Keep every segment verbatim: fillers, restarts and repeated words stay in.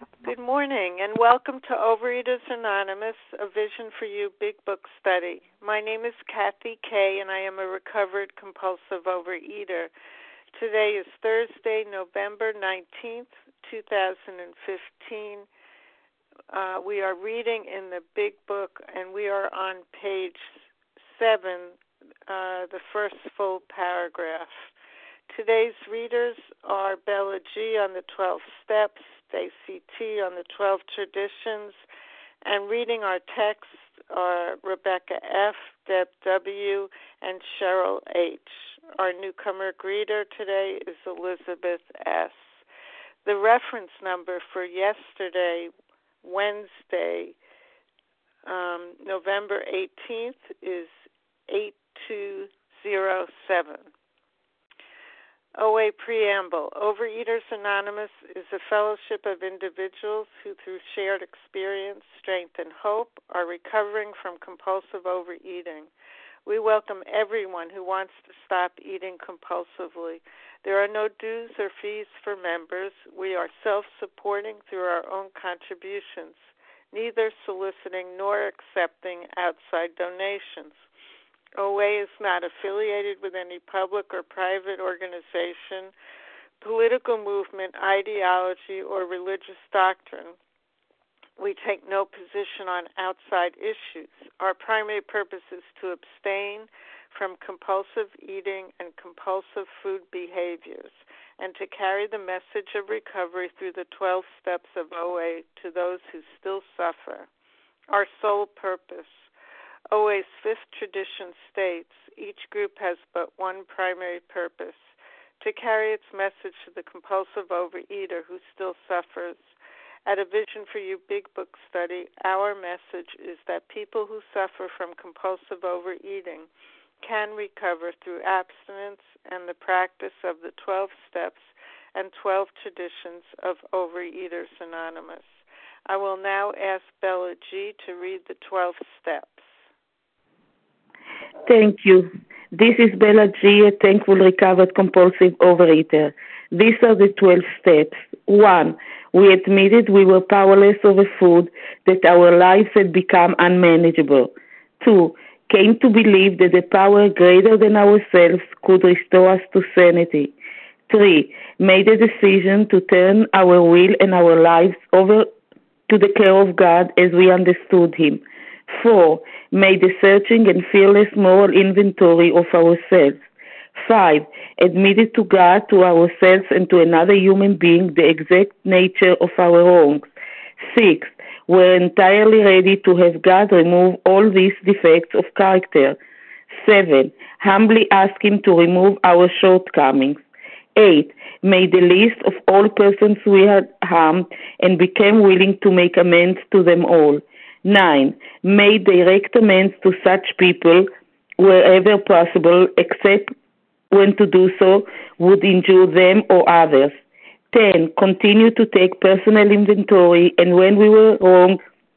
Good morning and welcome to Overeaters Anonymous, a Vision for You Big Book Study. My name is Kathy Kay and I am a recovered compulsive overeater. Today is Thursday, November nineteenth, two thousand fifteen. Uh, we are reading in the Big Book and we are on page seven, uh, the first full paragraph. Today's readers are Bella G. on the twelve Steps, Stacy T. on the twelve Traditions, and reading our texts are Rebecca F., Deb W., and Cheryl H. Our newcomer greeter today is Elizabeth S. The reference number for yesterday, Wednesday, um, November eighteenth, is eight two zero seven. O A Preamble. Overeaters Anonymous is a fellowship of individuals who, through shared experience, strength, and hope, are recovering from compulsive overeating. We welcome everyone who wants to stop eating compulsively. There are no dues or fees for members. We are self-supporting through our own contributions, neither soliciting nor accepting outside donations. O A is not affiliated with any public or private organization, political movement, ideology, or religious doctrine. We take no position on outside issues. Our primary purpose is to abstain from compulsive eating and compulsive food behaviors, and to carry the message of recovery through the twelve steps of O A to those who still suffer. Our sole purpose. O A's fifth tradition states, each group has but one primary purpose, to carry its message to the compulsive overeater who still suffers. At a Vision for You Big Book Study, our message is that people who suffer from compulsive overeating can recover through abstinence and the practice of the twelve steps and twelve traditions of Overeaters Anonymous. I will now ask Bella G. to read the twelve steps. Thank you. This is Bella G., a thankful recovered compulsive overeater. These are the twelve steps. One, we admitted we were powerless over food, that our lives had become unmanageable. Two, came to believe that a power greater than ourselves could restore us to sanity. Three, made a decision to turn our will and our lives over to the care of God as we understood Him. Four, made a searching and fearless moral inventory of ourselves. Five, admitted to God, to ourselves, and to another human being the exact nature of our wrongs. Six, were entirely ready to have God remove all these defects of character. Seven, humbly asked Him to remove our shortcomings. Eight, made a list of all persons we had harmed and became willing to make amends to them all. Nine, made direct amends to such people wherever possible, except when to do so would injure them or others. Ten, continued to take personal inventory, and when we were wrong,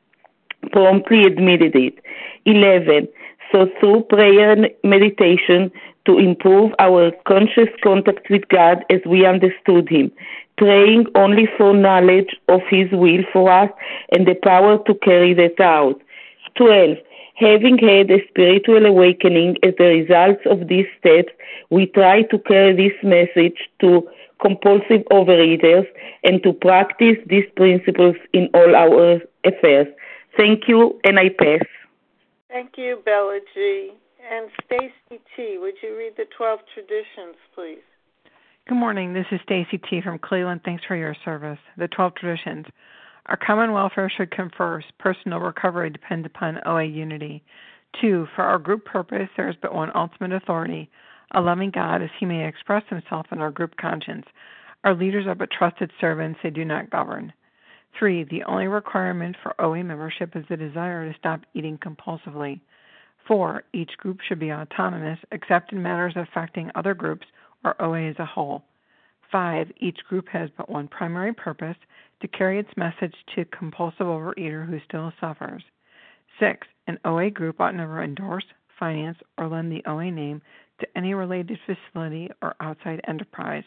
promptly admitted it. Eleven, so through prayer and meditation to improve our conscious contact with God as we understood Him, praying only for knowledge of His will for us and the power to carry that out. Twelve, having had a spiritual awakening as a result of these steps, we try to carry this message to compulsive overeaters and to practice these principles in all our affairs. Thank you, and I pass. Thank you, Bella G. And Stacy T., would you read the twelve traditions, please? Good morning. This is Stacy T. from Cleveland. Thanks for your service. The twelve traditions. Our common welfare should come first. Personal recovery depends upon O A unity. Two, for our group purpose, there is but one ultimate authority, a loving God, as He may express Himself in our group conscience. Our leaders are but trusted servants. They do not govern. Three, the only requirement for O A membership is the desire to stop eating compulsively. Four, each group should be autonomous, except in matters affecting other groups or O A as a whole. Five, each group has but one primary purpose, to carry its message to a compulsive overeater who still suffers. Six, an O A group ought never endorse, finance, or lend the O A name to any related facility or outside enterprise.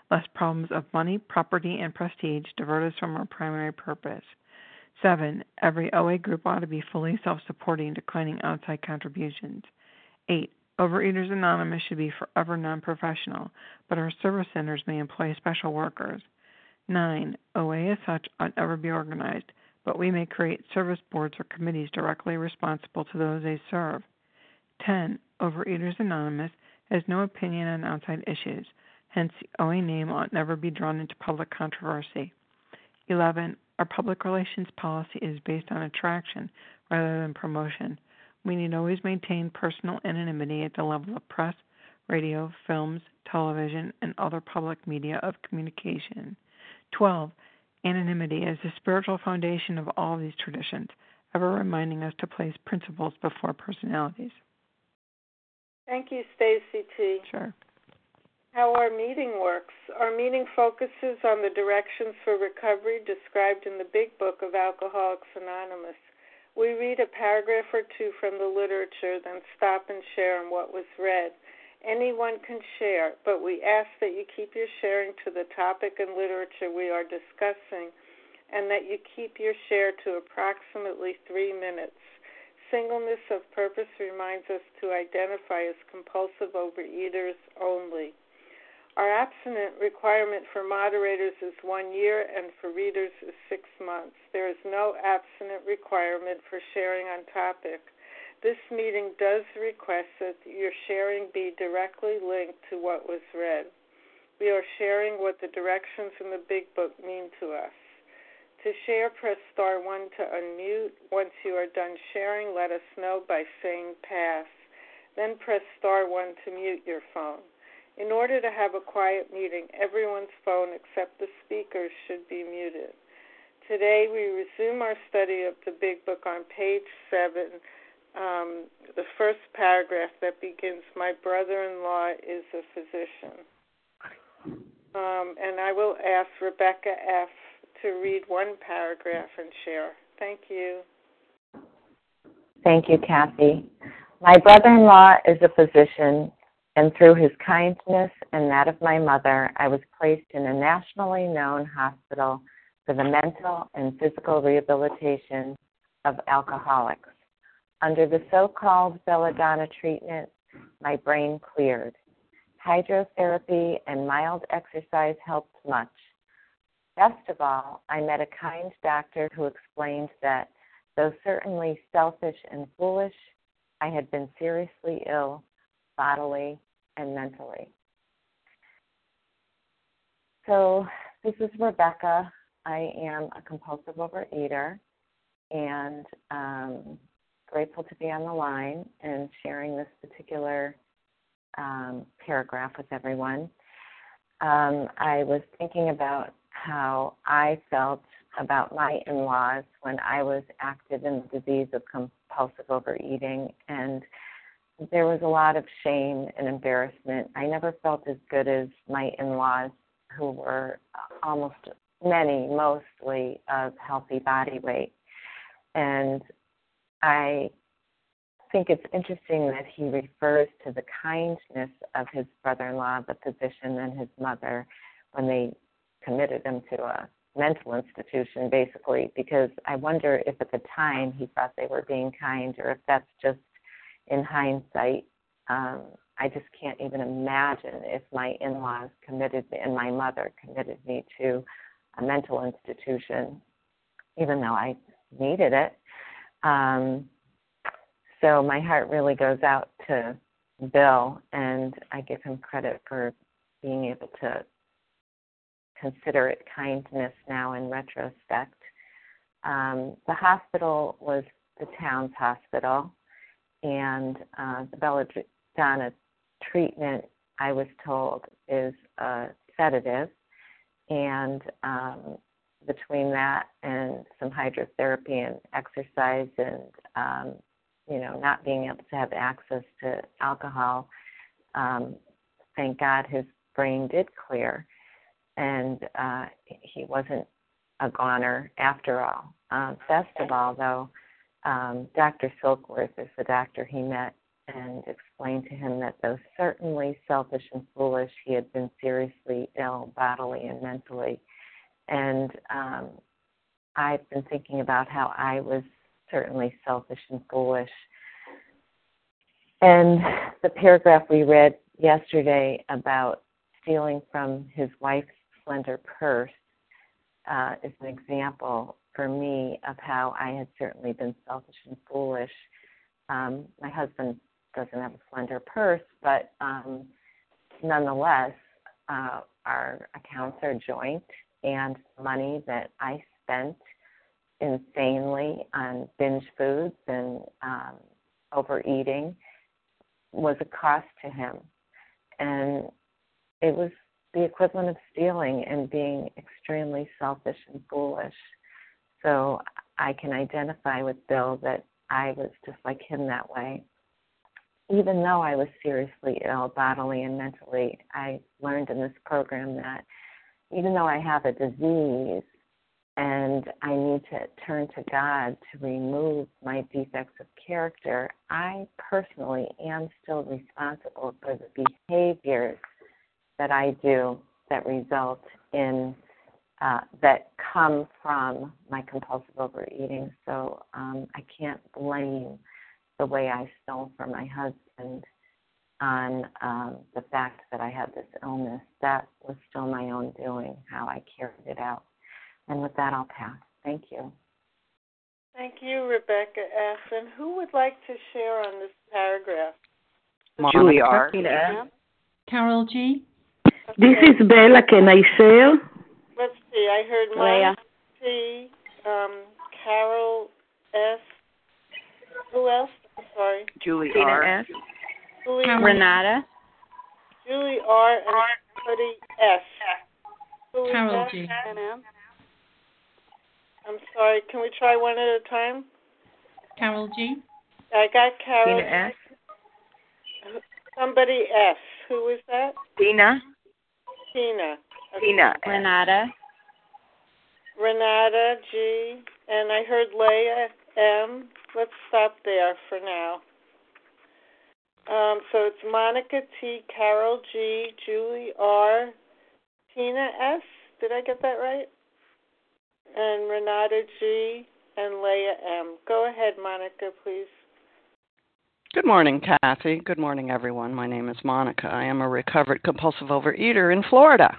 lest problems of money, property, and prestige divert us from our primary purpose. Seven, every O A group ought to be fully self-supporting, declining outside contributions. Eight, Overeaters Anonymous should be forever non-professional, but our service centers may employ special workers. Nine, O A as such ought never be organized, but we may create service boards or committees directly responsible to those they serve. Ten, Overeaters Anonymous has no opinion on outside issues, hence the O A name ought never be drawn into public controversy. Eleven, our public relations policy is based on attraction rather than promotion. We need always maintain personal anonymity at the level of press, radio, films, television, and other public media of communication. Twelve, anonymity is the spiritual foundation of all of these traditions, ever reminding us to place principles before personalities. Thank you, Stacy T. Sure. How our meeting works. Our meeting focuses on the directions for recovery described in the Big Book of Alcoholics Anonymous. We read a paragraph or two from the literature, then stop and share on what was read. Anyone can share, but we ask that you keep your sharing to the topic and literature we are discussing, and that you keep your share to approximately three minutes. Singleness of purpose reminds us to identify as compulsive overeaters only. Our abstinent requirement for moderators is one year and for readers is six months. There is no abstinent requirement for sharing on topic. This meeting does request that your sharing be directly linked to what was read. We are sharing what the directions in the Big Book mean to us. To share, press star one to unmute. Once you are done sharing, let us know by saying pass. Then press star one to mute your phone. In order to have a quiet meeting, everyone's phone except the speaker's should be muted. Today we resume our study of the Big Book on page seven, um, the first paragraph that begins, "My brother-in-law is a physician." Um, and I will ask Rebecca F. to read one paragraph and share. Thank you. Thank you, Kathy. My brother-in-law is a physician, and through his kindness and that of my mother, I was placed in a nationally known hospital for the mental and physical rehabilitation of alcoholics. Under the so-called belladonna treatment, my brain cleared. Hydrotherapy and mild exercise helped much. Best of all, I met a kind doctor who explained that, though certainly selfish and foolish, I had been seriously ill, bodily and mentally. So this is Rebecca. I am a compulsive overeater and um, grateful to be on the line and sharing this particular um, paragraph with everyone. Um, I was thinking about how I felt about my in-laws when I was active in the disease of compulsive overeating, and there was a lot of shame and embarrassment. I never felt as good as my in-laws, who were almost many, mostly of healthy body weight. And I think it's interesting that he refers to the kindness of his brother-in-law, the physician, and his mother when they committed him to a mental institution, basically, because I wonder if at the time he thought they were being kind, or if that's just in hindsight. um, I just can't even imagine if my in-laws committed me and my mother committed me to a mental institution, even though I needed it. Um, so my heart really goes out to Bill, and I give him credit for being able to consider it kindness now in retrospect. Um, the hospital was the town's hospital, and uh, the belladonna treatment, I was told, is a sedative, and um, between that and some hydrotherapy and exercise and, um, you know, not being able to have access to alcohol, um, thank God his brain did clear, and uh, he wasn't a goner after all. Uh, best of all, though, um, Doctor Silkworth is the doctor he met and explained to him that though certainly selfish and foolish, he had been seriously ill bodily and mentally. And um, I've been thinking about how I was certainly selfish and foolish. And the paragraph we read yesterday about stealing from his wife's slender purse uh, is an example for me of how I had certainly been selfish and foolish. Um, my husband doesn't have a slender purse, but um, nonetheless, uh, our accounts are joint, and money that I spent insanely on binge foods and um, overeating was a cost to him. And it was the equivalent of stealing and being extremely selfish and foolish. So I can identify with Bill that I was just like him that way. Even though I was seriously ill bodily and mentally, I learned in this program that even though I have a disease and I need to turn to God to remove my defects of character, I personally am still responsible for the behaviors that I do that result in, uh, that come from my compulsive overeating. So um, I can't blame the way I stole from my husband on um, the fact that I had this illness. That was still my own doing, how I carried it out. And with that, I'll pass. Thank you. Thank you, Rebecca F. And who would like to share on this paragraph? Julie R. Yeah. Carol G. This is Bella. Can I share? Let's see. I heard Monica T, um, Carol S. Who else? I'm sorry. Julie Tina R. S. Julie, Renata. Julie R. and somebody S. Who is Carol that? G. I'm sorry. Can we try one at a time? Carol G. I got Carol. Tina S. Somebody S. Who is that? Tina. Tina. Okay. Tina. Renata. Renata G. And I heard Leah M. Let's stop there for now. Um, so it's Monica T, Carol G, Julie R, Tina S. Did I get that right? And Renata G and Leah M. Go ahead, Monica, please. Good morning, Kathy. Good morning, everyone. My name is Monica. I am a recovered compulsive overeater in Florida.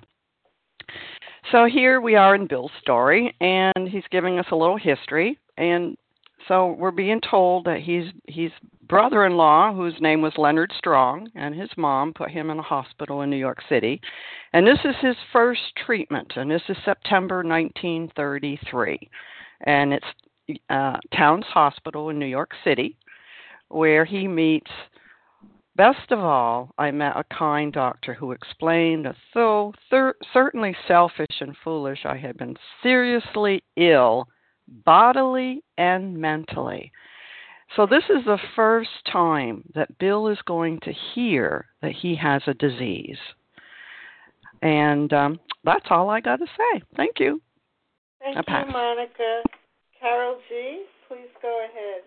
So here we are in Bill's story, and he's giving us a little history. And so we're being told that he's he's brother-in-law, whose name was Leonard Strong, and his mom put him in a hospital in New York City. And this is his first treatment, and this is September nineteen thirty-three. And it's uh, Towns Hospital in New York City, where he meets, best of all, I met a kind doctor who explained that though thir- certainly selfish and foolish, I had been seriously ill, bodily and mentally. So this is the first time that Bill is going to hear that he has a disease. And um, that's all I got to say. Thank you. Thank I'll pass. you, Monica. Carol G., please go ahead.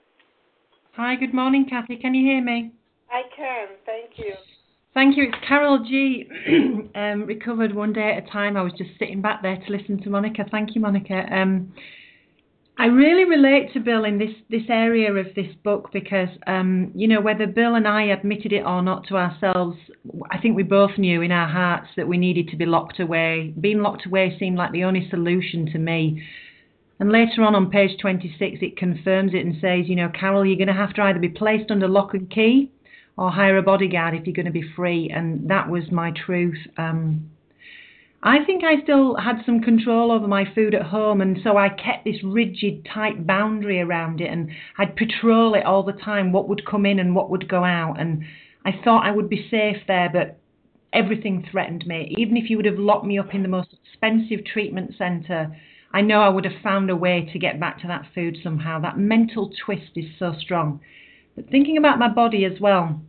Hi, good morning, Kathy. Can you hear me? I can. Thank you. Thank you. It's Carol G. um, recovered one day at a time. I was just sitting back there to listen to Monica. Thank you, Monica. Um, I really relate to Bill in this, this area of this book because, um, you know, whether Bill and I admitted it or not to ourselves, I think we both knew in our hearts that we needed to be locked away. Being locked away seemed like the only solution to me. And later on on page twenty-six, it confirms it and says, you know, Carol, you're going to have to either be placed under lock and key or hire a bodyguard if you're going to be free. And that was my truth. Um, I think I still had some control over my food at home, and so I kept this rigid, tight boundary around it, and I'd patrol it all the time, what would come in and what would go out. And I thought I would be safe there, but everything threatened me. Even if you would have locked me up in the most expensive treatment centre, I know I would have found a way to get back to that food somehow. That mental twist is so strong. But thinking about my body as well,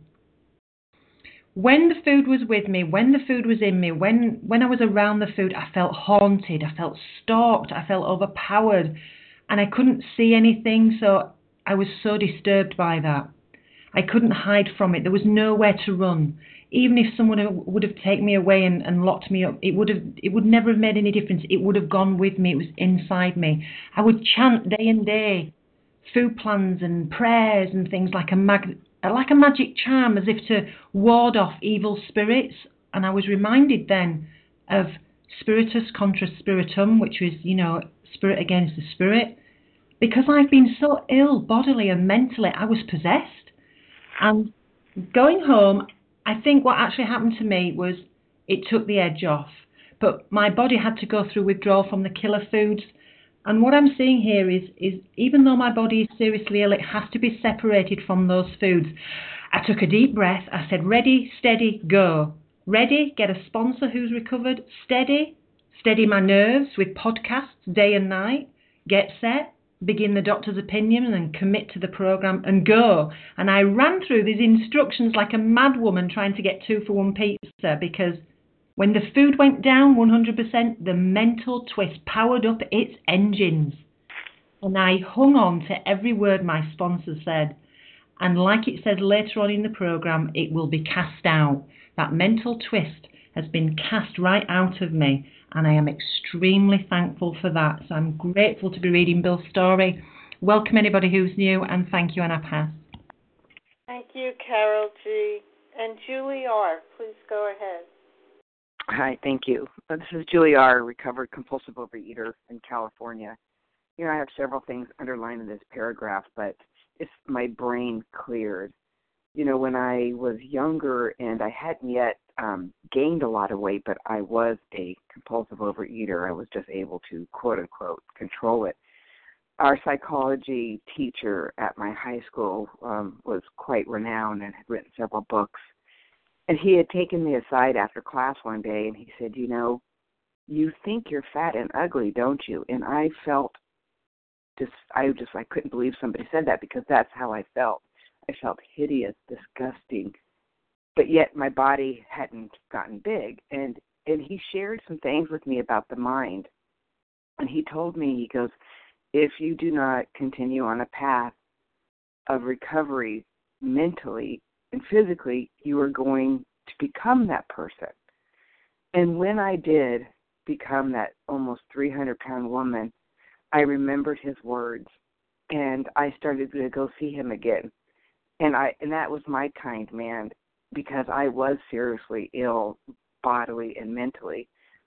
when the food was with me, when the food was in me, when, when I was around the food, I felt haunted, I felt stalked, I felt overpowered, and I couldn't see anything, so I was so disturbed by that. I couldn't hide from it. There was nowhere to run. Even if someone would have taken me away and, and locked me up, it would have it would never have made any difference. It would have gone with me. It was inside me. I would chant day and day food plans and prayers and things like a mag like a magic charm, as if to ward off evil spirits. And I was reminded then of spiritus contra spiritum, which was, you know, spirit against the spirit. Because I've been so ill bodily and mentally, I was possessed. And going home, I think what actually happened to me was it took the edge off. But my body had to go through withdrawal from the killer foods. And what I'm seeing here is, is even though my body is seriously ill, it has to be separated from those foods. I took a deep breath. I said, ready, steady, go. Ready, get a sponsor who's recovered. Steady, steady my nerves with podcasts day and night. Get set, begin the doctor's opinion and commit to the program and go. And I ran through these instructions like a mad woman trying to get two for one pizza, because when the food went down one hundred percent, the mental twist powered up its engines. And I hung on to every word my sponsor said. And like it says later on in the program, it will be cast out. That mental twist has been cast right out of me. And I am extremely thankful for that. So I'm grateful to be reading Bill's story. Welcome anybody who's new, and thank you, and I pass. Thank you, Carol G. And Julie R., please go ahead. Hi, thank you. This is Julie R., recovered compulsive overeater in California. You know, I have several things underlined in this paragraph, but it's my brain cleared. You know, when I was younger and I hadn't yet um, gained a lot of weight, but I was a compulsive overeater, I was just able to, quote unquote, control it. Our psychology teacher at my high school um, was quite renowned and had written several books. And he had taken me aside after class one day and he said, you know, you think you're fat and ugly, don't you? And I felt just, I just, I couldn't believe somebody said that, because that's how I felt. I felt hideous, disgusting, but yet my body hadn't gotten big. And, and he shared some things with me about the mind. And he told me, he goes, if you do not continue on a path of recovery mentally and physically, you are going to become that person. And when I did become that almost three hundred pound woman, I remembered his words, and I started to go see him again. And I and that was my kind man, because I was seriously ill bodily and mentally.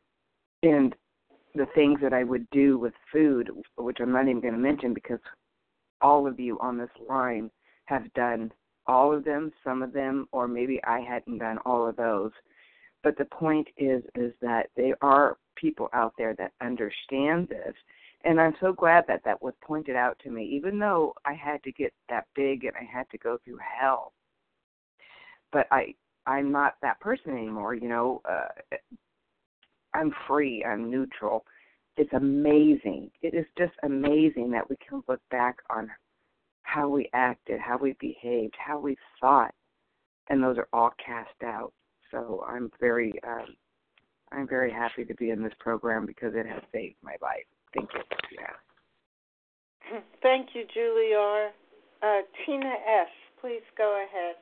And the things that I would do with food, which I'm not even going to mention, because all of you on this line have done all of them, some of them, or maybe I hadn't done all of those. But the point is, is that there are people out there that understand this. And I'm so glad that that was pointed out to me, even though I had to get that big and I had to go through hell. But I, I'm not that person anymore, you know. Uh, I'm free. I'm neutral. It's amazing. It is just amazing that we can look back on how we acted, how we behaved, how we thought, and those are all cast out. So I'm very, um, I'm very happy to be in this program, because it has saved my life. Thank you. Yeah. Thank you, Julie R. Uh, Tina S., please go ahead.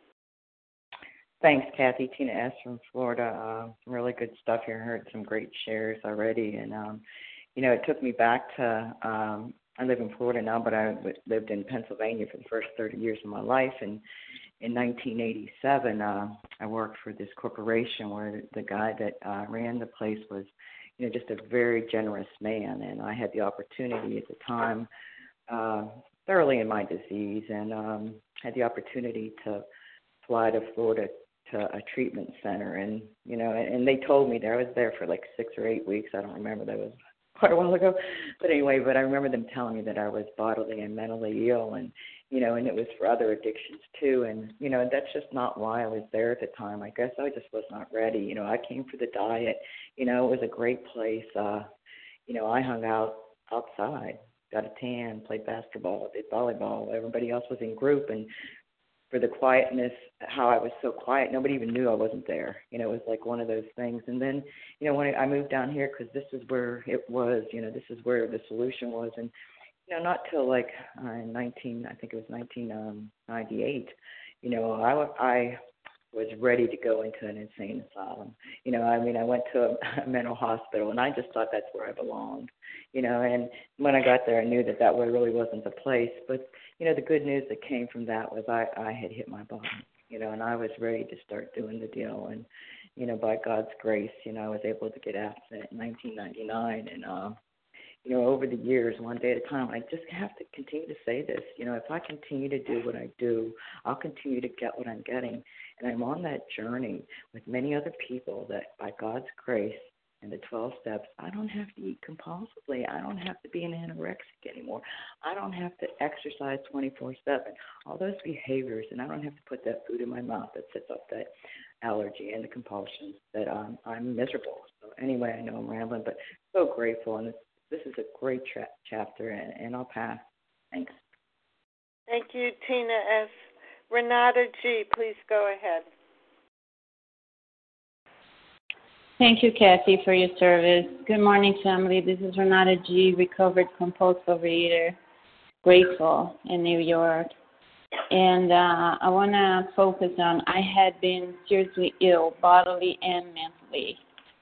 Thanks, Kathy. Tina S. from Florida. Uh, some really good stuff here. I heard some great shares already. And, um, you know, it took me back to, um, I live in Florida now, but I lived in Pennsylvania for the first thirty years of my life. And in nineteen eighty-seven, uh, I worked for this corporation where the guy that uh, ran the place was, you know, just a very generous man. And I had the opportunity at the time, uh, thoroughly in my disease, and um, had the opportunity to fly to Florida to a treatment center. And, you know, and they told me there, I was there for like six or eight weeks. I don't remember, that was quite a while ago. But anyway, but I remember them telling me that I was bodily and mentally ill, and, you know, and it was for other addictions too. And, you know, that's just not why I was there at the time. I guess I just was not ready. You know, I came for the diet. You know, it was a great place. Uh, you know, I hung out outside, got a tan, played basketball, did volleyball. Everybody else was in group, and for the quietness, how I was so quiet, nobody even knew I wasn't there. You know, it was like one of those things. And then, you know, when I moved down here, because this is where it was, you know, this is where the solution was. And, you know, not till like uh, nineteen, I think it was nineteen ninety-eight. You know, I wa- I was ready to go into an insane asylum. You know, I mean, I went to a, a mental hospital, and I just thought that's where I belonged. You know, and when I got there, I knew that that really wasn't the place. But you know, the good news that came from that was I I had hit my bottom. You know, and I was ready to start doing the deal. And you know, by God's grace, you know, I was able to get abstinent in nineteen ninety-nine, and uh, you know, over the years, one day at a time, I just have to continue to say this. You know, if I continue to do what I do, I'll continue to get what I'm getting. And I'm on that journey with many other people that by God's grace and the twelve steps, I don't have to eat compulsively. I don't have to be an anorexic anymore. I don't have to exercise twenty-four seven. All those behaviors, and I don't have to put that food in my mouth that sets up that allergy and the compulsions that um, I'm miserable. So anyway, I know I'm rambling, but so grateful, and it's this is a great tra- chapter, and, and I'll pass. Thanks. Thank you, Tina S. Renata G., please go ahead. Thank you, Kathy, for your service. Good morning, family. This is Renata G., recovered compulsive overeater, grateful in New York. And uh, I want to focus on, I had been seriously ill, bodily and mentally.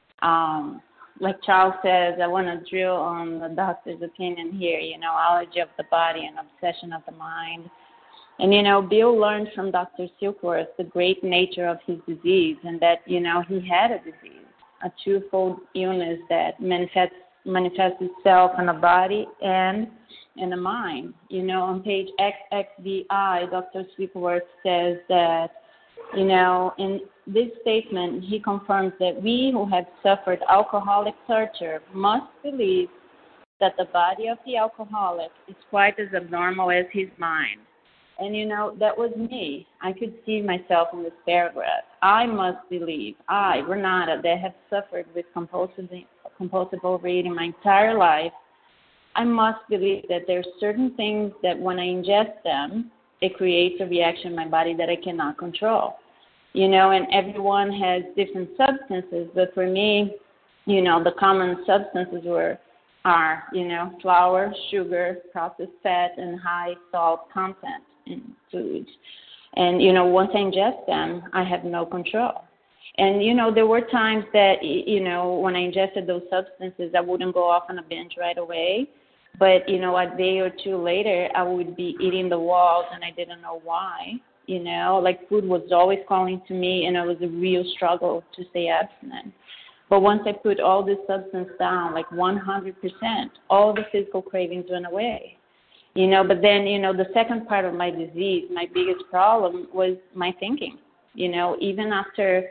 Um, Like Charles says, I want to drill on the doctor's opinion here, you know, allergy of the body and obsession of the mind. And, you know, Bill learned from Doctor Silkworth the great nature of his disease and that, you know, he had a disease, a twofold illness that manifests, manifests itself in the body and in the mind. You know, on page X X V I, Doctor Silkworth says that, you know, in this statement, he confirms that we who have suffered alcoholic torture must believe that the body of the alcoholic is quite as abnormal as his mind. And, you know, that was me. I could see myself in this paragraph. I must believe, I, Renata, that have suffered with compulsive, compulsive overeating my entire life, I must believe that there are certain things that when I ingest them, it creates a reaction in my body that I cannot control. You know, and everyone has different substances, but for me, you know, the common substances were, are, you know, flour, sugar, processed fat, and high salt content in foods. And, you know, once I ingest them, I have no control. And, you know, there were times that, you know, when I ingested those substances, I wouldn't go off on a binge right away. But, you know, a day or two later, I would be eating the walls, and I didn't know why. You know, like food was always calling to me, and it was a real struggle to stay abstinent. But once I put all this substance down, like one hundred percent, all the physical cravings went away. You know, but then, you know, the second part of my disease, my biggest problem was my thinking. You know, even after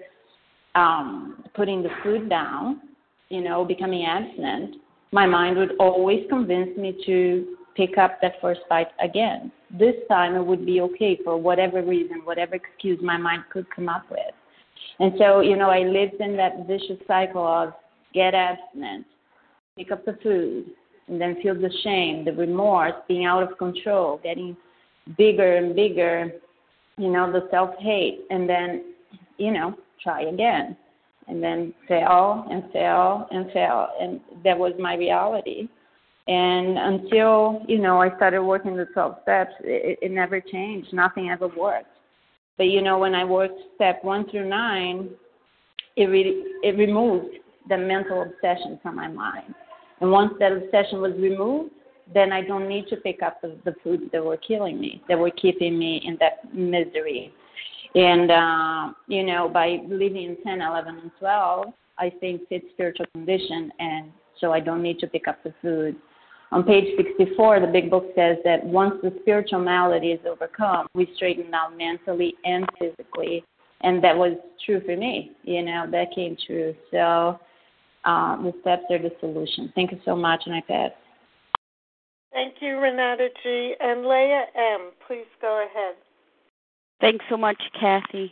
um, putting the food down, you know, becoming abstinent, my mind would always convince me to pick up that first bite again. This time it would be okay for whatever reason, whatever excuse my mind could come up with. And so, you know, I lived in that vicious cycle of get abstinent, pick up the food, and then feel the shame, the remorse, being out of control, getting bigger and bigger, you know, the self-hate, and then, you know, try again, and then fail and fail and fail. And that was my reality. And until, you know, I started working the twelve steps, it, it never changed. Nothing ever worked. But, you know, when I worked step one through nine, it really, it removed the mental obsession from my mind. And once that obsession was removed, then I don't need to pick up the, the foods that were killing me, that were keeping me in that misery. And, uh, you know, by living in ten, eleven, and twelve, I stay in fit spiritual condition, and so I don't need to pick up the food. On page sixty-four, the Big Book says that once the spiritual malady is overcome, we straighten out mentally and physically. And that was true for me. You know, that came true. So uh, the steps are the solution. Thank you so much, and I pass. Thank you, Renata G. And Leah M., please go ahead. Thanks so much, Kathy.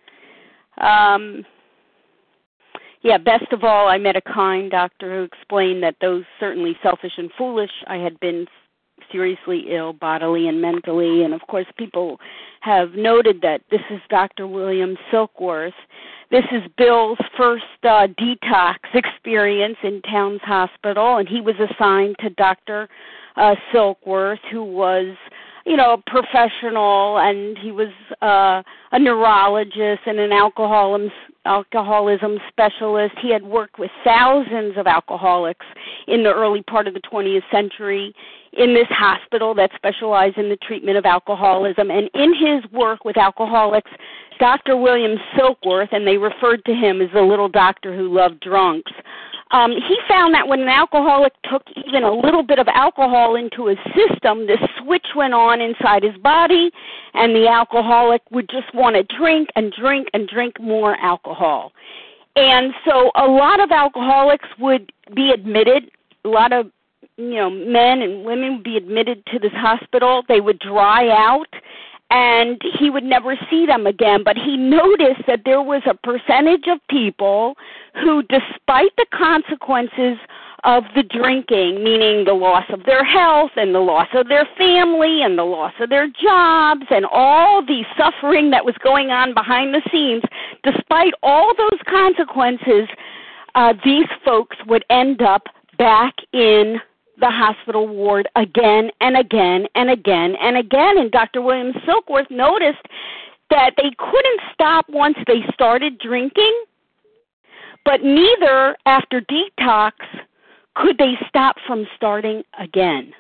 Um, yeah, best of all, I met a kind doctor who explained that though certainly selfish and foolish, I had been seriously ill bodily and mentally. And, of course, people have noted that this is Doctor William Silkworth. This is Bill's first uh, detox experience in Towns Hospital, and he was assigned to Doctor uh, Silkworth, who was, you know, a professional, and he was uh, a neurologist and an alcoholism, alcoholism specialist. He had worked with thousands of alcoholics in the early part of the twentieth century in this hospital that specialized in the treatment of alcoholism. And in his work with alcoholics, Doctor William Silkworth, and they referred to him as the little doctor who loved drunks, Um, he found that when an alcoholic took even a little bit of alcohol into his system, this switch went on inside his body, and the alcoholic would just want to drink and drink and drink more alcohol. And so a lot of alcoholics would be admitted, a lot of, you know, men and women would be admitted to this hospital. They would dry out, and he would never see them again. But he noticed that there was a percentage of people who, despite the consequences of the drinking, meaning the loss of their health and the loss of their family and the loss of their jobs and all the suffering that was going on behind the scenes, despite all those consequences, uh, these folks would end up back in the hospital ward again and again and again and again. And Doctor William Silkworth noticed that they couldn't stop once they started drinking, but neither after detox could they stop from starting again.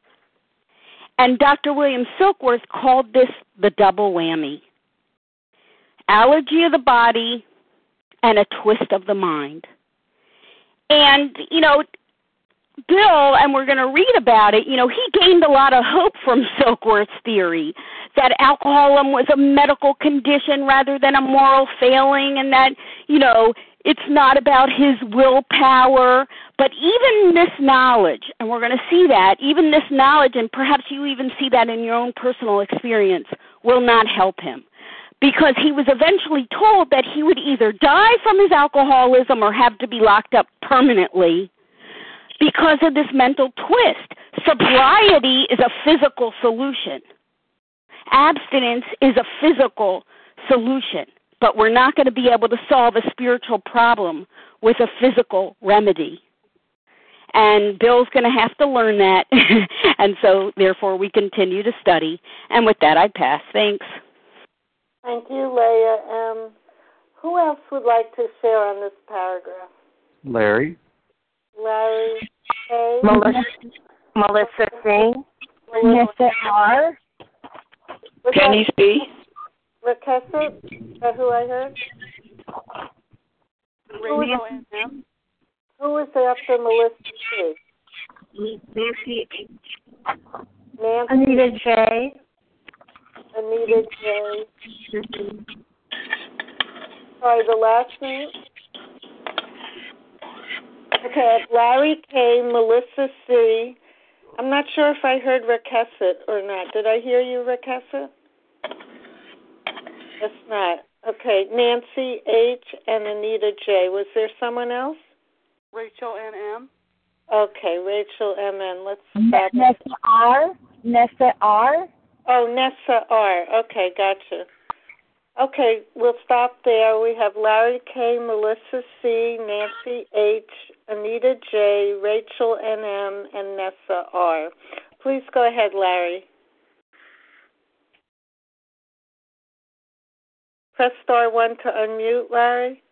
And Doctor William Silkworth called this the double whammy: allergy of the body and a twist of the mind. And, you know, Bill, and we're going to read about it, you know, he gained a lot of hope from Silkworth's theory that alcoholism was a medical condition rather than a moral failing, and that, you know, it's not about his willpower. But even this knowledge, and we're going to see that, even this knowledge, and perhaps you even see that in your own personal experience, will not help him. Because he was eventually told that he would either die from his alcoholism or have to be locked up permanently because of this mental twist. Sobriety is a physical solution. Abstinence is a physical solution. But we're not going to be able to solve a spiritual problem with a physical remedy. And Bill's going to have to learn that. And so, therefore, we continue to study. And with that, I pass. Thanks. Thank you, Leah. Um, who else would like to share on this paragraph? Larry. Larry A. Melissa, Melissa C. Melissa R. Penny B. Rakessa, is that who I heard? Radio M. Who was after Melissa C? Nancy H. Nancy. Anita J. Anita J. Sorry, the last name? Okay, I have Larry K, Melissa C. I'm not sure if I heard Rakessa or not. Did I hear you, Rakessa? It's not. Okay, Nancy H. and Anita J. Was there someone else? Rachel N M. Okay, Rachel M N. Let's stop. Nessa R. Nessa R. Oh, Nessa R. Okay, gotcha. Okay, we'll stop there. We have Larry K, Melissa C, Nancy H, Anita J, Rachel N M, and Nessa R. Please go ahead, Larry. Press star one to unmute, Larry.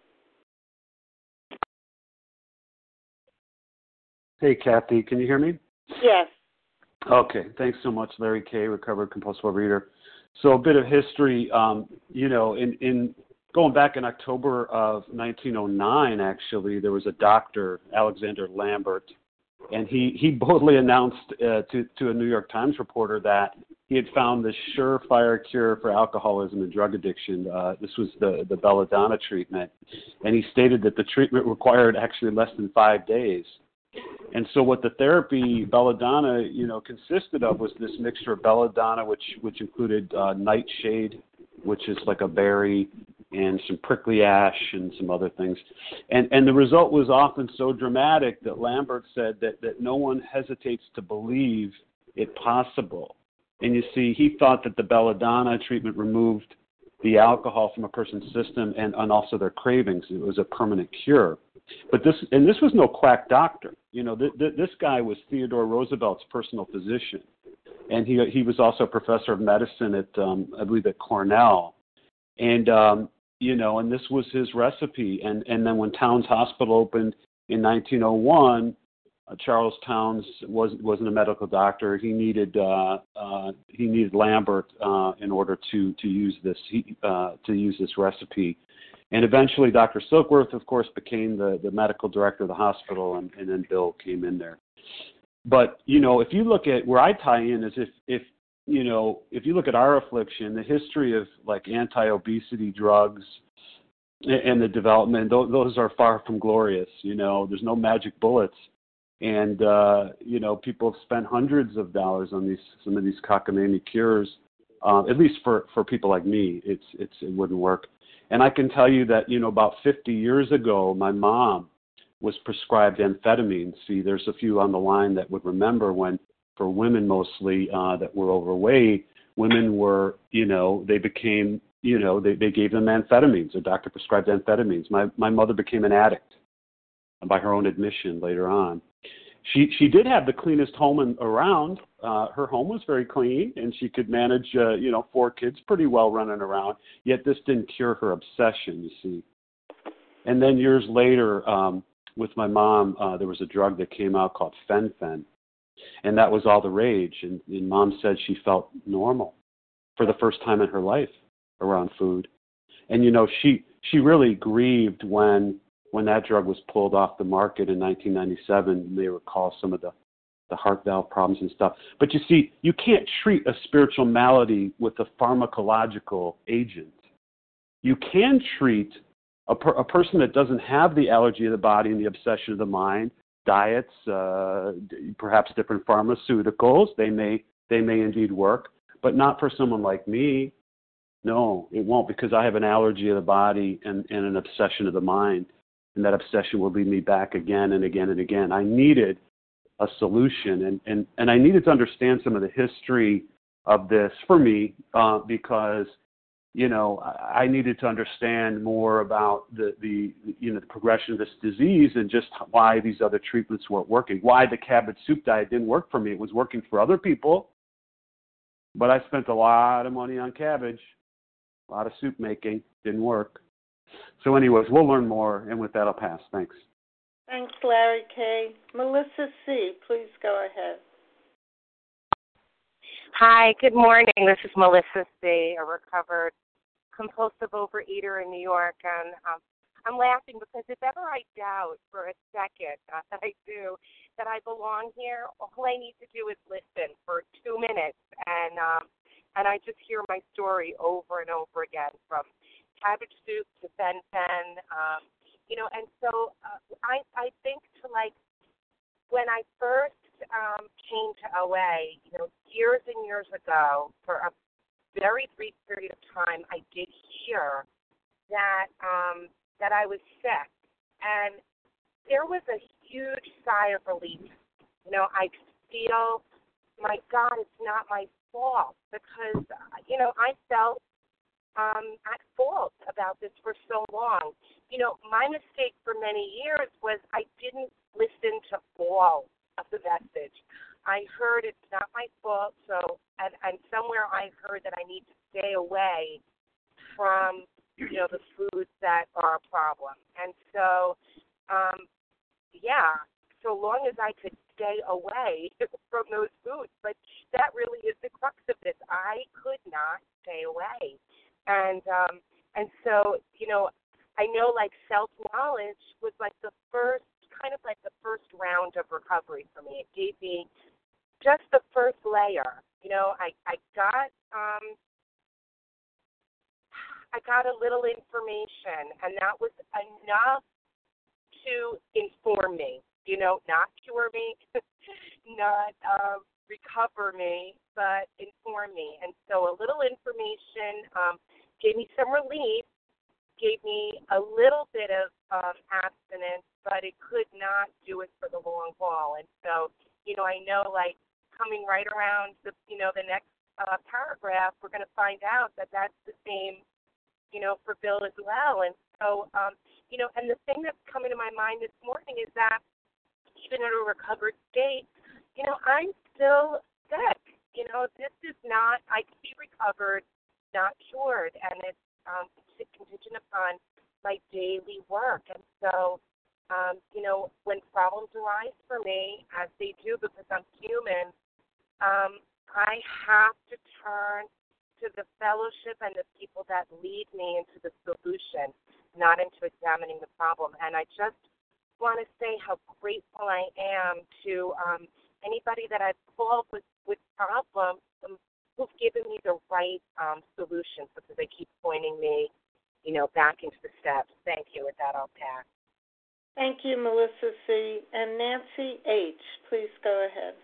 Hey, Kathy, can you hear me? Yes. Okay, thanks so much, Larry K., recovered compulsive overeater. So a bit of history, um, you know, in, in going back in October of nineteen oh nine, actually, there was a doctor, Alexander Lambert, and he, he boldly announced uh, to, to a New York Times reporter that he had found the surefire cure for alcoholism and drug addiction. Uh, this was the, the belladonna treatment. And he stated that the treatment required actually less than five days. And so what the therapy belladonna, you know, consisted of was this mixture of belladonna, which which included uh, nightshade, which is like a berry, and some prickly ash and some other things. And and the result was often so dramatic that Lambert said that, that no one hesitates to believe it possible. And you see, he thought that the belladonna treatment removed the alcohol from a person's system and, and also their cravings. It was a permanent cure. But this, and this was no quack doctor. You know, th- th- this guy was Theodore Roosevelt's personal physician. And he he was also a professor of medicine at, um, I believe, at Cornell. And, um, you know, and this was his recipe. And, and then when Towns Hospital opened in nineteen oh one, uh, Charles Towns was, wasn't a medical doctor. He needed uh, uh, he needed Lambert uh, in order to to use this he, uh, to use this recipe. And eventually, Doctor Silkworth, of course, became the, the medical director of the hospital, and, and then Bill came in there. But, you know, if you look at where I tie in is if, if, you know, if you look at our affliction, the history of, like, anti-obesity drugs and the development, those are far from glorious. You know, there's no magic bullets. And, uh, you know, people have spent hundreds of dollars on these some of these cockamamie cures. Uh, at least for, for people like me, it's it's it wouldn't work. And I can tell you that, you know, about fifty years ago, my mom was prescribed amphetamines. See, there's a few on the line that would remember when, for women mostly uh, that were overweight, women were, you know, they became, you know, they, they gave them amphetamines. A doctor prescribed amphetamines. My my mother became an addict by her own admission later on. She she did have the cleanest home in, around. Uh, her home was very clean, and she could manage, uh, you know, four kids pretty well running around. Yet this didn't cure her obsession, you see. And then years later, um, with my mom, uh, there was a drug that came out called Fen-Phen, and that was all the rage. And, and Mom said she felt normal for the first time in her life around food. And you know, she she really grieved when. When that drug was pulled off the market in nineteen ninety-seven, you may recall some of the, the heart valve problems and stuff. But you see, you can't treat a spiritual malady with a pharmacological agent. You can treat a, per, a person that doesn't have the allergy of the body and the obsession of the mind, diets, uh, perhaps different pharmaceuticals. They may they may indeed work, but not for someone like me. No, it won't, because I have an allergy of the body and, and an obsession of the mind. And that obsession will lead me back again and again and again. I needed a solution, and, and, and I needed to understand some of the history of this for me uh, because, you know, I needed to understand more about the, the, you know, the progression of this disease and just why these other treatments weren't working, why the cabbage soup diet didn't work for me. It was working for other people, but I spent a lot of money on cabbage, a lot of soup making, didn't work. So anyways, we'll learn more, and with that, I'll pass. Thanks. Thanks, Larry K. Melissa C., please go ahead. Hi, good morning. This is Melissa C., a recovered compulsive overeater in New York, and um, I'm laughing because if ever I doubt for a second, not that I do, that I belong here, all I need to do is listen for two minutes, and um, and I just hear my story over and over again, from cabbage soup to Fen-Phen, um, you know, and so uh, I I think to like when I first um, came to O A, you know, years and years ago, for a very brief period of time, I did hear that um, that I was sick, and there was a huge sigh of relief. You know, I feel, my God, it's not my fault, because you know I felt Um, at fault about this for so long. You know, my mistake for many years was I didn't listen to all of the message. I heard it's not my fault, so, and, and somewhere I heard that I need to stay away from, you know, the foods that are a problem. And so, um, yeah, so long as I could stay away from those foods. But that really is the crux of this. I could not stay away. And um, and so, you know, I know like self-knowledge was like the first, kind of like the first round of recovery for me. It gave me just the first layer. You know, I, I got um, I got a little information, and that was enough to inform me. You know, not cure me, not uh, recover me, but inform me. And so a little information um, gave me some relief, gave me a little bit of um, abstinence, but it could not do it for the long haul. And so, you know, I know, like, coming right around the, you know, the next uh, paragraph, we're going to find out that that's the same, you know, for Bill as well. And so, um, you know, and the thing that's coming to my mind this morning is that even in a recovered state, you know, I'm still sick. You know, this is not, I can be recovered, not cured, and it's um, contingent upon my daily work. And so, um, you know, when problems arise for me, as they do because I'm human, um, I have to turn to the fellowship and the people that lead me into the solution, not into examining the problem. And I just want to say how grateful I am to um, anybody that I've called with, with problems um, who've given me the right um, solutions because they keep pointing me, you know, back into the steps. Thank you. With that, I'll pass. Thank you, Melissa C. And Nancy H., please go ahead.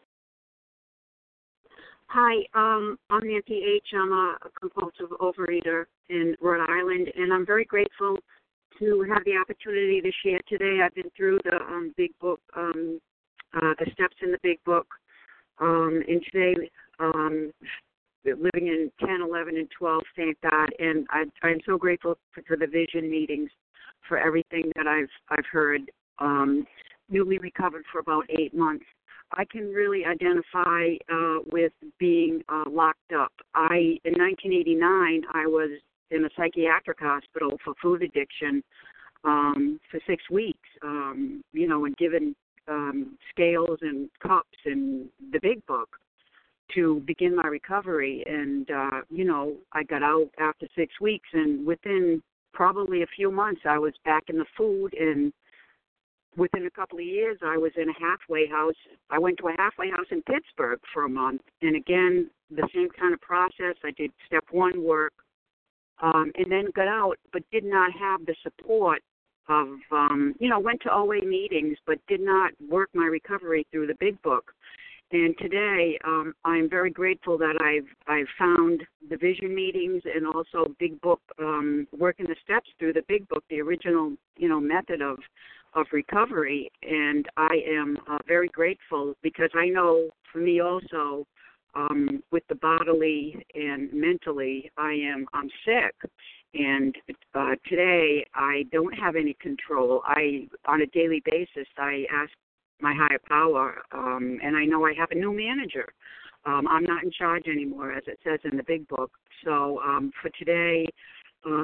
Hi, um, I'm Nancy H. I'm a, a compulsive overeater in Rhode Island, and I'm very grateful to have the opportunity to share today. I've been through the um, big book, um, uh, the steps in the big book, um, and today um, living in ten, eleven, and twelve, thank God, and I, I'm so grateful for, for the vision meetings, for everything that I've I've heard. Um, newly recovered for about eight months. I can really identify uh, with being uh, locked up. I in nineteen eighty-nine, I was in a psychiatric hospital for food addiction um, for six weeks, um, you know, and given um, scales and cups and the big book to begin my recovery. And, uh, you know, I got out after six weeks, and within probably a few months, I was back in the food, and within a couple of years, I was in a halfway house. I went to a halfway house in Pittsburgh for a month. And again, the same kind of process. I did step one work um, and then got out, but did not have the support of, um, you know, went to O A meetings, but did not work my recovery through the big book. And today, um, I'm very grateful that I've I've found the vision meetings and also big book, um, working the steps through the big book, the original, you know, method of of recovery, and I am uh, very grateful because I know for me also, um, with the bodily and mentally, I am I'm sick, and uh, today I don't have any control. I on a daily basis I ask my higher power, um, and I know I have a new manager. Um, I'm not in charge anymore, as it says in the big book. So um, for today, uh,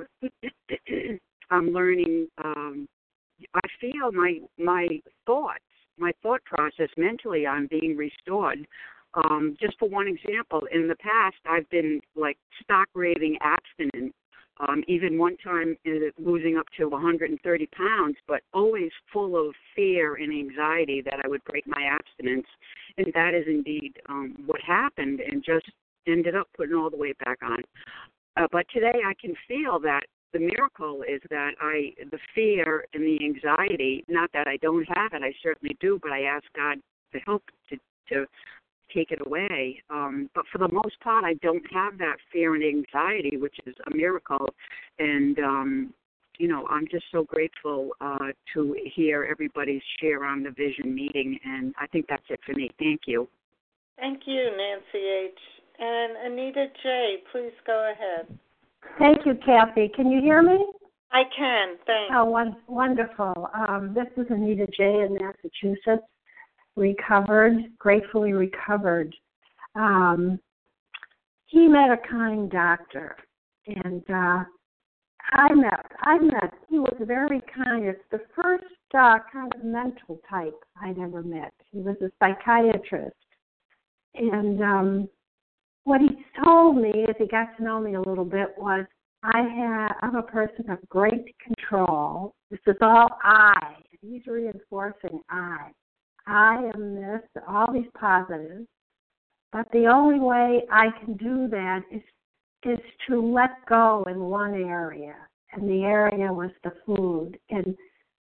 I'm learning. Um, I feel my my thoughts, my thought process mentally, I'm being restored. Um, just for one example, in the past, I've been like stock raving abstinent, um, even one time uh, losing up to one hundred thirty pounds, but always full of fear and anxiety that I would break my abstinence. And that is indeed um, what happened, and just ended up putting all the weight back on. Uh, but today I can feel that the miracle is that I, the fear and the anxiety, not that I don't have it, I certainly do, but I ask God to help to, to take it away. Um, but for the most part, I don't have that fear and anxiety, which is a miracle. And, um, you know, I'm just so grateful uh, to hear everybody's share on the vision meeting, and I think that's it for me. Thank you. Thank you, Nancy H. And Anita J., please go ahead. Thank you, Kathy. Can you hear me? I can, thanks. Oh, one, wonderful. Um, this is Anita J. in Massachusetts, recovered, gratefully recovered. Um, he met a kind doctor, and uh, I met, I met, he was very kind. It's the first uh, kind of mental type I'd ever met. He was a psychiatrist. And um, what he told me, as he got to know me a little bit, was I have, I'm a person of great control. This is all I. And he's reinforcing I. I am this, all these positives. But the only way I can do that is is to let go in one area. And the area was the food. And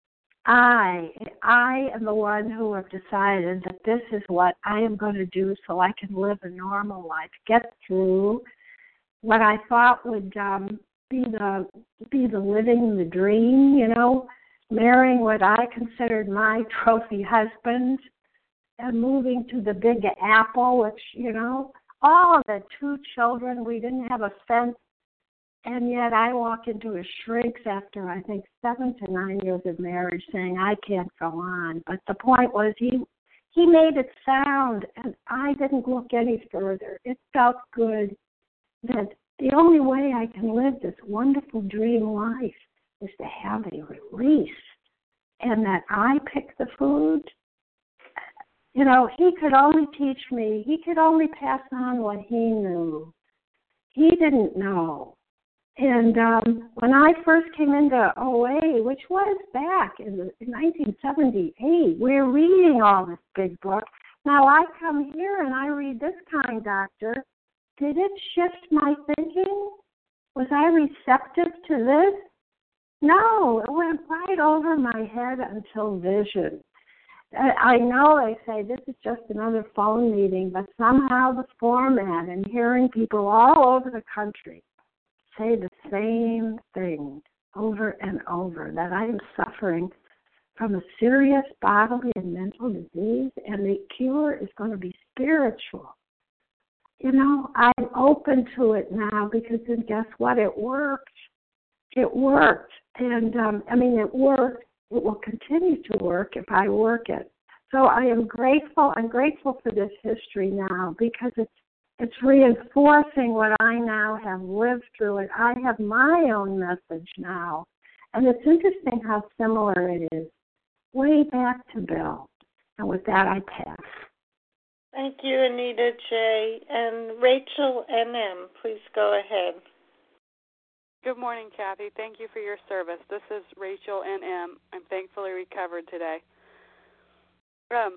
I, I am the one who have decided that this is what I am going to do so I can live a normal life, get through what I thought would um, be the be the living the dream, you know, marrying what I considered my trophy husband and moving to the Big Apple, which, you know, all of the two children, we didn't have a fence And yet I walk into a shrink's after, I think, seven to nine years of marriage saying, I can't go on. But the point was he he made it sound, and I didn't look any further. It felt good that the only way I can live this wonderful dream life is to have a release, and that I pick the food. You know, he could only teach me. He could only pass on what he knew. He didn't know. And um, when I first came into O A, which was back in, the, in nineteen seventy-eight, we're reading all this big book. Now I come here and I read this kind, doctor. Did it shift my thinking? Was I receptive to this? No, it went right over my head until vision. I know they say this is just another phone meeting, but somehow the format and hearing people all over the country say the same thing over and over, that I am suffering from a serious bodily and mental disease, and the cure is going to be spiritual. You know, I'm open to it now because then guess what? It worked. It worked. And, um, I mean, it worked. It will continue to work if I work it. So I am grateful. I'm grateful for this history now because it's It's reinforcing what I now have lived through, and I have my own message now. And it's interesting how similar it is, way back to Bill. And with that, I pass. Thank you, Anita J. And Rachel N M, please go ahead. Good morning, Kathy. Thank you for your service. This is Rachel N M. I'm thankfully recovered today. Um,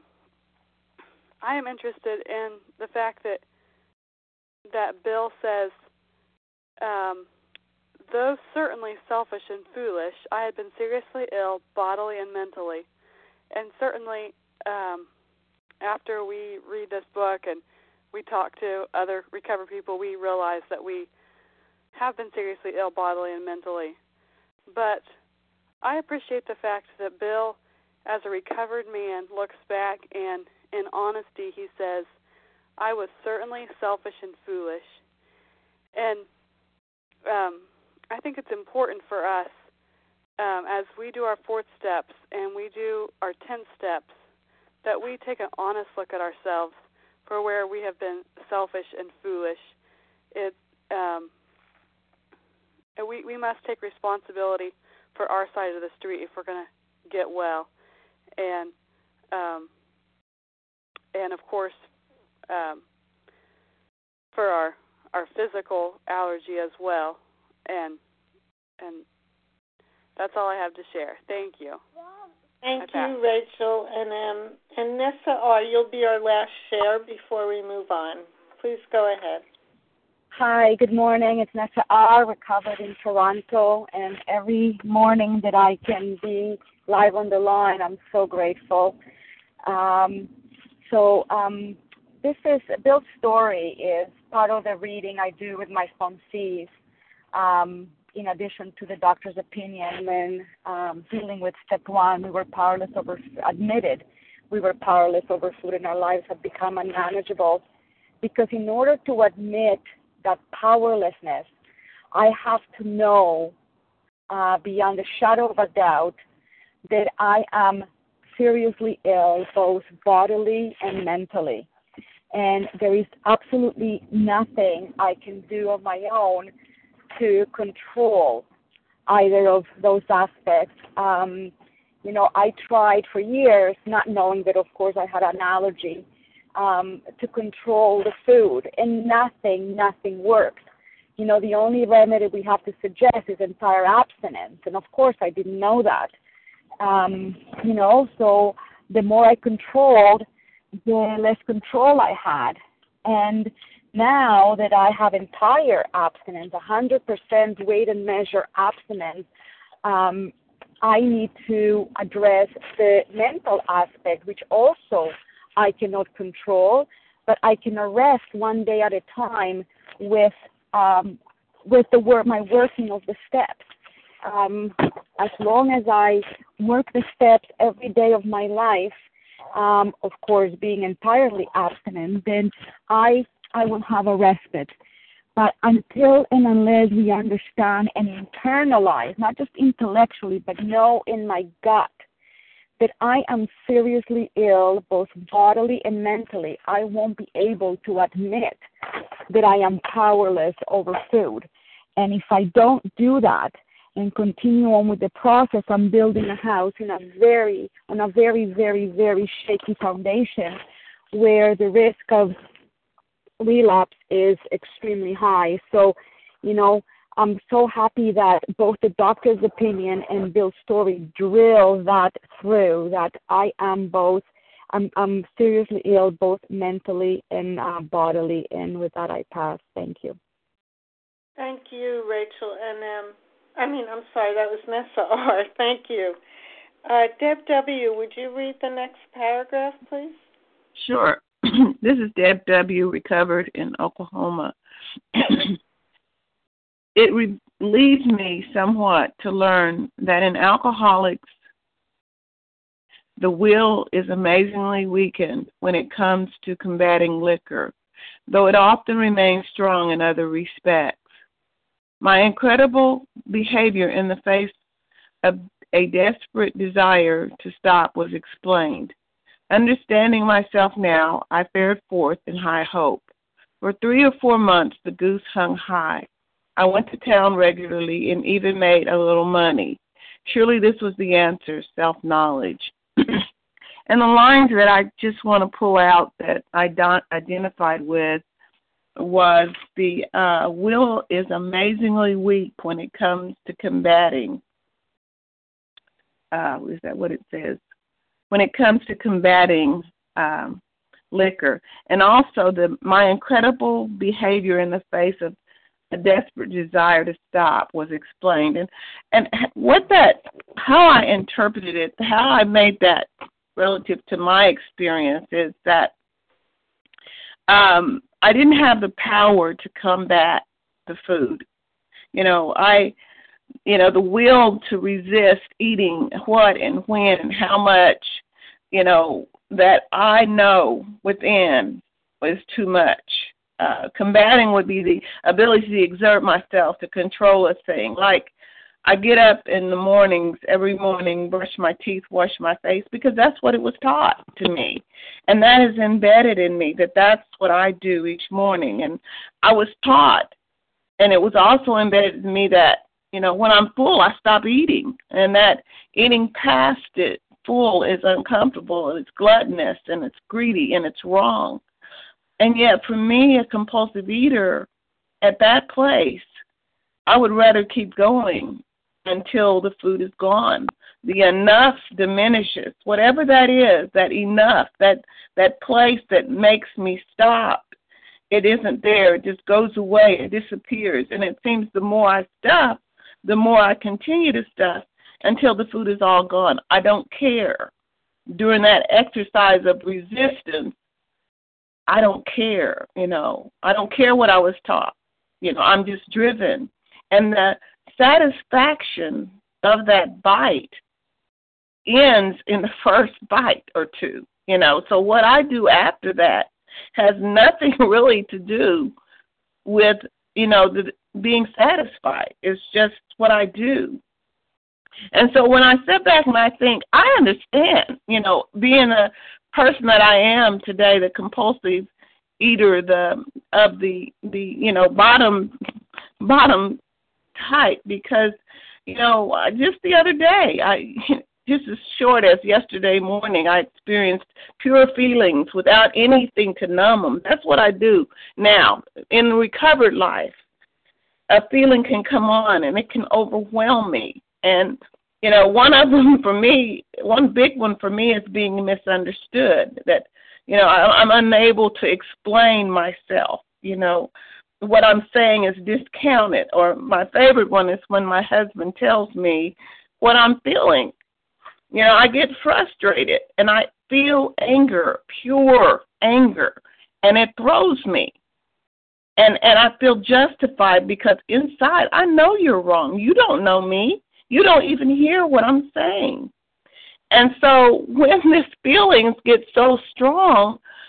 I am interested in the fact that that Bill says, um, though certainly selfish and foolish, I had been seriously ill bodily and mentally. And certainly um, after we read this book and we talk to other recovered people, we realize that we have been seriously ill bodily and mentally. But I appreciate the fact that Bill, as a recovered man, looks back and in honesty he says, I was certainly selfish and foolish. And um, I think it's important for us, um, as we do our fourth steps and we do our tenth steps, that we take an honest look at ourselves for where we have been selfish and foolish. It, um, we, we must take responsibility for our side of the street if we're going to get well. And, um, and of course, Um, for our our physical allergy as well, and and that's all I have to share. Thank you. Thank you, Rachel and um, and Nessa R. You'll be our last share before we move on. Please go ahead. Hi, good morning. It's Nessa R. recovered in Toronto, and every morning that I can be live on the line, I'm so grateful. Um, so. Um, This is Bill's story is part of the reading I do with my sponsees, um, in addition to the doctor's opinion. When um, dealing with step one, we were powerless over, admitted we were powerless over food, and our lives have become unmanageable. Because in order to admit that powerlessness, I have to know uh, beyond a shadow of a doubt that I am seriously ill, both bodily and mentally. And there is absolutely nothing I can do on my own to control either of those aspects. Um, you know, I tried for years, not knowing that, of course, I had an allergy, um, to control the food, and nothing, nothing works. You know, the only remedy we have to suggest is entire abstinence, and of course I didn't know that. Um, you know, so the more I controlled, the less control I had. And now that I have entire abstinence, one hundred percent weight and measure abstinence, um, I need to address the mental aspect, which also I cannot control, but I can arrest one day at a time with um, with the work, my working of the steps. Um, as long as I work the steps every day of my life, Um, of course, being entirely abstinent, then I I will have a respite. But until and unless we understand and internalize, not just intellectually, but know in my gut that I am seriously ill, both bodily and mentally, I won't be able to admit that I am powerless over food. And if I don't do that and continue on with the process, I'm building a house in a very, on a very, very, very shaky foundation where the risk of relapse is extremely high. So, you know, I'm so happy that both the doctor's opinion and Bill's story drill that through, that I am both, I'm, I'm seriously ill, both mentally and uh, bodily. And with that, I pass. Thank you. Thank you, Rachel. And um, I mean, I'm sorry, that was Nessa R. Thank you. Uh, Deb W., would you read the next paragraph, please? Sure. This is Deb W., recovered in Oklahoma. It relieves me somewhat to learn that in alcoholics, the will is amazingly weakened when it comes to combating liquor, though it often remains strong in other respects. My incredible behavior in the face of a desperate desire to stop was explained. Understanding myself now, I fared forth in high hope. For three or four months, the goose hung high. I went to town regularly and even made a little money. Surely this was the answer, self-knowledge. And the lines that I just want to pull out that I don't identified with was the uh, will is amazingly weak when it comes to combating. Uh, is that what it says? When it comes to combating um, liquor. And also the my incredible behavior in the face of a desperate desire to stop was explained. And and what that, how I interpreted it, how I made that relative to my experience is that um, I didn't have the power to combat the food. You know, I, you know, the will to resist eating what and when and how much, you know, that I know within was too much. Uh, combating would be the ability to exert myself to control a thing. Like I get up in the mornings, every morning, brush my teeth, wash my face, because that's what it was taught to me. And that is embedded in me, that that's what I do each morning. And I was taught, and it was also embedded in me that, you know, when I'm full, I stop eating, and that eating past it full is uncomfortable, and it's gluttonous, and it's greedy, and it's wrong. And yet, for me, a compulsive eater, at that place, I would rather keep going until the food is gone. The enough diminishes. Whatever that is, that enough, that that place that makes me stop, it isn't there. It just goes away. It disappears. And it seems the more I stuff, the more I continue to stuff until the food is all gone. I don't care. During that exercise of resistance, I don't care, you know. I don't care what I was taught. You know, I'm just driven. And the satisfaction of that bite ends in the first bite or two, you know. So what I do after that has nothing really to do with, you know, the, being satisfied. It's just what I do. And so when I sit back and I think, I understand, you know, being a person that I am today, the compulsive eater, the of the the you know bottom bottom type, because you know just the other day, I just as short as yesterday morning, I experienced pure feelings without anything to numb them. That's what I do now in recovered life. A feeling can come on and it can overwhelm me, and you know, one of them for me, one big one for me is being misunderstood, that, you know, I, I'm unable to explain myself. You know, what I'm saying is discounted. Or my favorite one is when my husband tells me what I'm feeling. You know, I get frustrated and I feel anger, pure anger, and it throws me. And, and I feel justified because inside I know you're wrong. You don't know me. You don't even hear what I'm saying. And so when these feelings get so strong,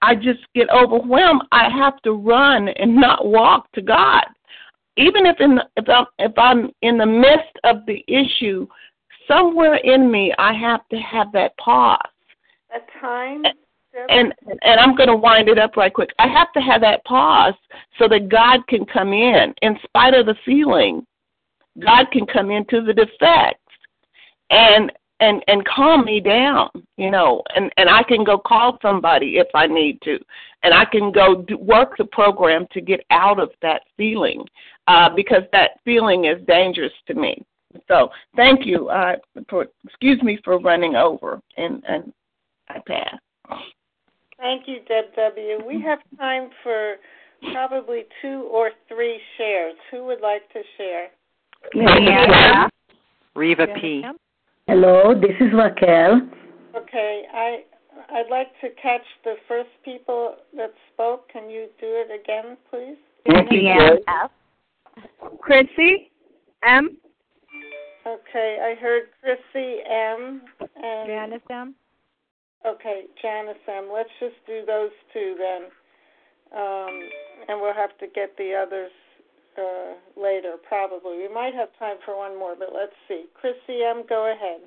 I just get overwhelmed, I have to run and not walk to God. Even if in the, if I'm if I'm in the midst of the issue, somewhere in me I have to have that pause. That time. And and I'm going to wind it up right quick. I have to have that pause so that God can come in. In spite of the feeling, God can come into the defects and and and calm me down, you know, and, and I can go call somebody if I need to, and I can go do, work the program to get out of that feeling uh, because that feeling is dangerous to me. So thank you. Uh, for, excuse me for running over, and, and I pass. Thank you, Deb W. We have time for probably two or three shares. Who would like to share? Yeah. Reva P. Hello, this is Raquel. Okay, I, I'd like to catch the first people that spoke. Can you do it again, please? Yeah. Chrissy M. Okay, I heard Chrissy M. and Janice M. Okay, Janice M. Let's just do those two then, um, and we'll have to get the others uh, later, probably. We might have time for one more, but let's see. Chrissy M., go ahead.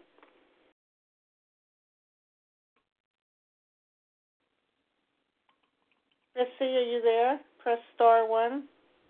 Chrissy, are you there? Press star one.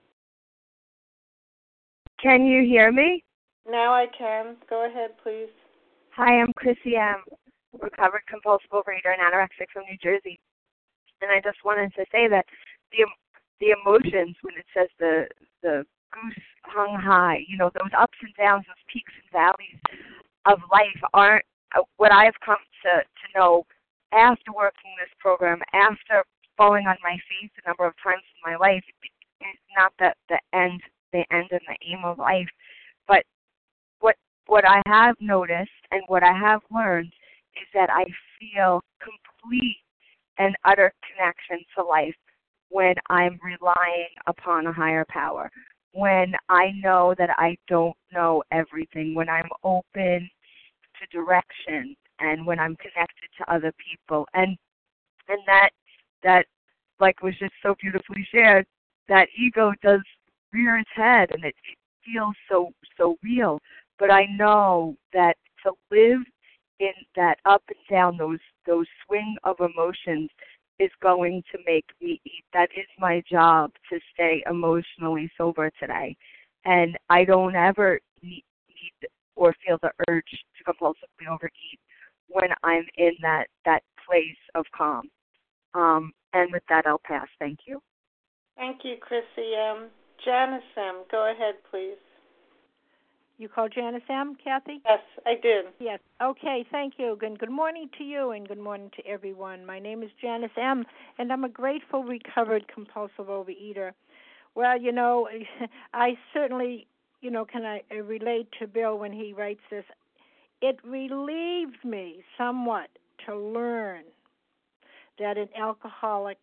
Can you hear me? Now I can. Go ahead, please. Hi, I'm Chrissy M., recovered compulsive overeater and anorexic from New Jersey. And I just wanted to say that the the emotions, when it says the the goose hung high, you know, those ups and downs, those peaks and valleys of life aren't uh, what I've come to, to know after working this program, after falling on my face a number of times in my life. It's not that the end, the end and the aim of life, but what what I have noticed and what I have learned is that I feel complete and utter connection to life when I'm relying upon a higher power, when I know that I don't know everything, when I'm open to direction, and when I'm connected to other people. And and that, that like was just so beautifully shared, that ego does rear its head, and it, it feels so, so real. But I know that to live in that up and down, those those swing of emotions is going to make me eat. That is my job, to stay emotionally sober today. And I don't ever need, need or feel the urge to compulsively overeat when I'm in that, that place of calm. Um, and with that, I'll pass. Thank you. Thank you, Chrissy M. Janice M., go ahead, please. You called Janice M., Kathy? Yes, I did. Yes. Okay, thank you. Good, good morning to you and good morning to everyone. My name is Janice M., and I'm a grateful, recovered, compulsive overeater. Well, you know, I certainly, you know, can I relate to Bill when he writes this. It relieved me somewhat to learn that in alcoholic,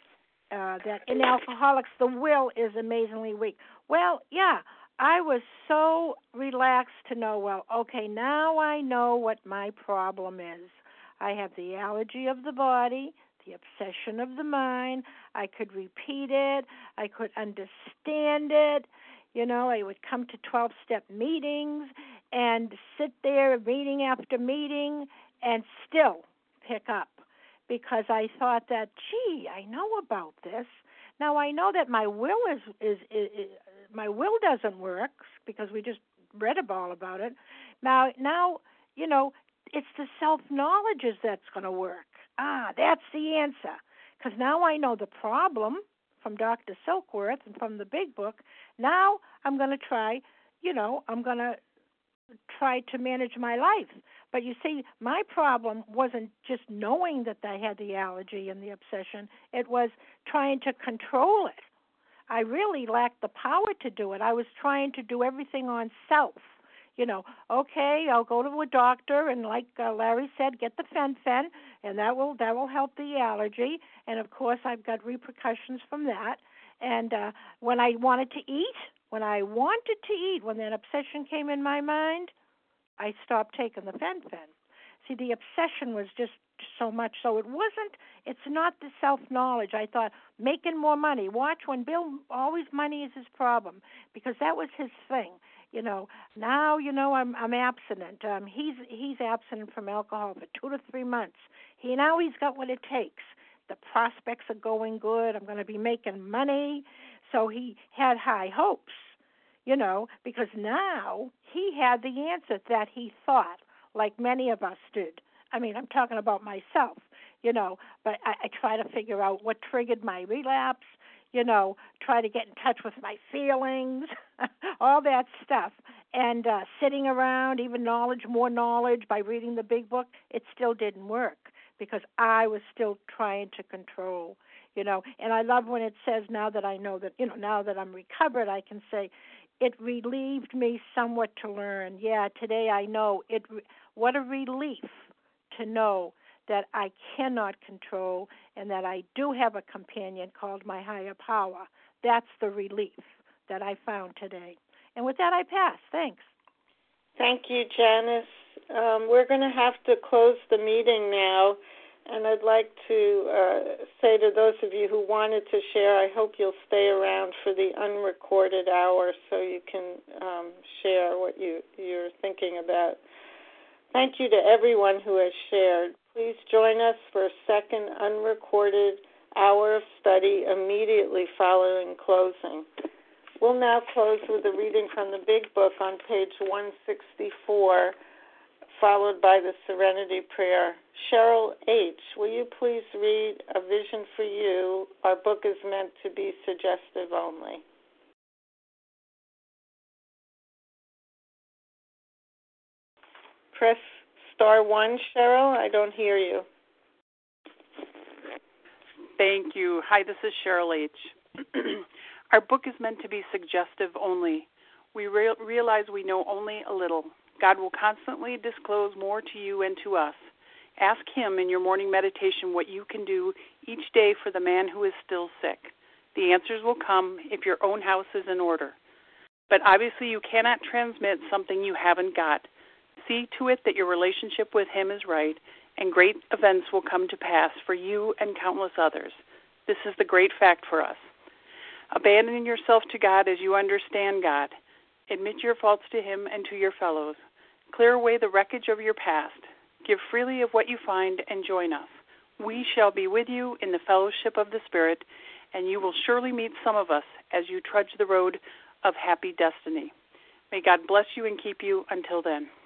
uh, that in alcoholics, the will is amazingly weak. Well, yeah. I was so relaxed to know, well, okay, now I know what my problem is. I have the allergy of the body, the obsession of the mind. I could repeat it. I could understand it. You know, I would come to twelve-step meetings and sit there meeting after meeting and still pick up because I thought that, gee, I know about this. Now I know that my will is, is, is, is my will doesn't work because we just read all about it. Now, now you know, it's the self-knowledge that's going to work. Ah, that's the answer. Because now I know the problem from Doctor Silkworth and from the Big Book. Now I'm going to try, you know, I'm going to try to manage my life. But you see, my problem wasn't just knowing that I had the allergy and the obsession. It was trying to control it. I really lacked the power to do it. I was trying to do everything on self. You know, okay, I'll go to a doctor, and like uh, Larry said, get the fen-phen, and that will that will help the allergy. And of course, I've got repercussions from that. And uh, when I wanted to eat, when I wanted to eat, when that obsession came in my mind, I stopped taking the fen-phen. See, the obsession was just so much. So it wasn't, it's not the self-knowledge. I thought, making more money. Watch when Bill, always money is his problem, because that was his thing. You know, now, you know, I'm I'm abstinent. Um, he's he's abstinent from alcohol for two to three months. He now he's got what it takes. The prospects are going good. I'm going to be making money. So he had high hopes, you know, because now he had the answer that he thought, like many of us did. I mean, I'm talking about myself, you know, but I, I try to figure out what triggered my relapse, you know, try to get in touch with my feelings, all that stuff. And uh, sitting around, even knowledge, more knowledge by reading the big book, it still didn't work because I was still trying to control, you know. And I love when it says, now that I know that, you know, now that I'm recovered, I can say, it relieved me somewhat to learn. Yeah, today I know it. What a relief to know that I cannot control and that I do have a companion called my higher power. That's the relief that I found today. And with that, I pass. Thanks. Thank you, Janice. Um, we're going to have to close the meeting now, and I'd like to uh, say to those of you who wanted to share, I hope you'll stay around for the unrecorded hour so you can um, share what you, you're thinking about. Thank you to everyone who has shared. Please join us for a second unrecorded hour of study immediately following closing. We'll now close with a reading from the Big Book on page one sixty-four, followed by the Serenity Prayer. Cheryl H., will you please read A Vision for You? Our book is meant to be suggestive only. Press star one, Cheryl. I don't hear you. Thank you. Hi, this is Cheryl H. Our book is meant to be suggestive only. We re- realize we know only a little. God will constantly disclose more to you and to us. Ask Him in your morning meditation what you can do each day for the man who is still sick. The answers will come if your own house is in order. But obviously you cannot transmit something you haven't got. See to it that your relationship with Him is right, and great events will come to pass for you and countless others. This is the great fact for us. Abandon yourself to God as you understand God. Admit your faults to Him and to your fellows. Clear away the wreckage of your past. Give freely of what you find and join us. We shall be with you in the fellowship of the Spirit, and you will surely meet some of us as you trudge the road of happy destiny. May God bless you and keep you until then.